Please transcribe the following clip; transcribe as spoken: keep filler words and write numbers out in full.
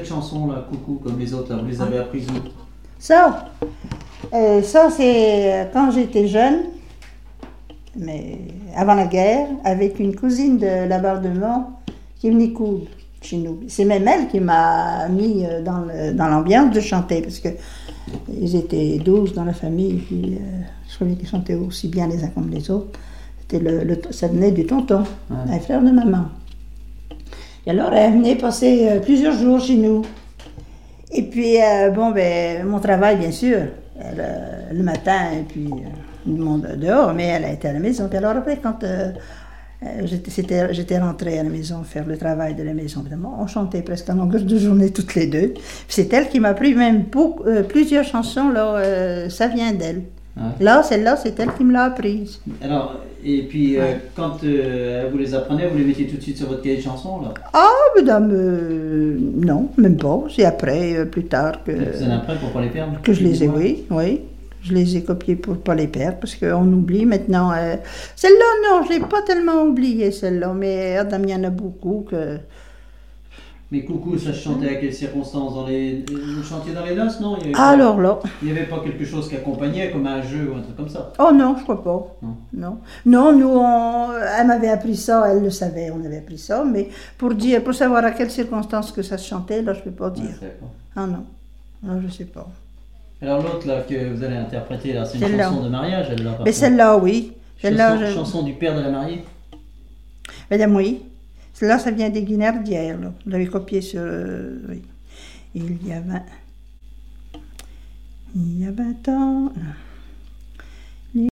cette chanson là, Coucou, comme les autres, là, vous les avez apprises où? Ça, euh, ça c'est quand j'étais jeune, mais avant la guerre, avec une cousine de la Barre de Mont qui venait coudre chez nous. C'est même elle qui m'a mis dans, le, dans l'ambiance de chanter, parce que ils étaient douze dans la famille, puis euh, je trouvais qu'ils chantaient aussi bien les uns comme les autres. C'était le, le, ça venait du tonton, ouais. Un frère de maman. Et alors elle venait passer euh, plusieurs jours chez nous. Et puis, euh, bon, ben, mon travail, bien sûr, elle, euh, le matin, et puis euh, le monde dehors, mais elle a été à la maison. Puis alors après, quand euh, j'étais, j'étais rentrée à la maison faire le travail de la maison, évidemment, on chantait presque à longueur de journée toutes les deux. C'est elle qui m'a appris même beaucoup, euh, plusieurs chansons, là, euh, ça vient d'elle. Ah. Là, celle-là, c'est elle qui me l'a apprise. Alors, et puis, euh, quand euh, vous les apprenez, vous les mettiez tout de suite sur votre cahier de chansons, là? Ah, madame, euh, non, même pas. C'est après, euh, plus tard que... C'est après pour pas les perdre? Que je les ai, oui, oui. Je les ai copiés pour pas les perdre, parce qu'on oublie maintenant. Euh, celle-là, non, je l'ai pas tellement oubliée, celle-là, mais Adam, il y en a beaucoup que... Mais Coucou, ça se chantait à quelles circonstances? Dans les... Vous chantiez dans les noces, non? Il y avait Alors pas... là... Il n'y avait pas quelque chose qui accompagnait, comme un jeu ou un truc comme ça? Oh non, je crois pas. Non. Non, non nous, on... elle m'avait appris ça, elle le savait, on avait appris ça, mais pour dire, pour savoir à quelles circonstances que ça se chantait, là, je peux pas dire. Ouais, ah non, non, je sais pas. Alors l'autre, là, que vous allez interpréter, là, c'est une celle chanson de mariage, elle, là? Mais celle-là, oui. Celle-là, je... Chanson du père de la mariée? Madame, oui. Là, ça vient des Guinardières, là. Vous l'avez copié sur... Euh, oui. Il y a vingt... Il y a vingt ans... Non.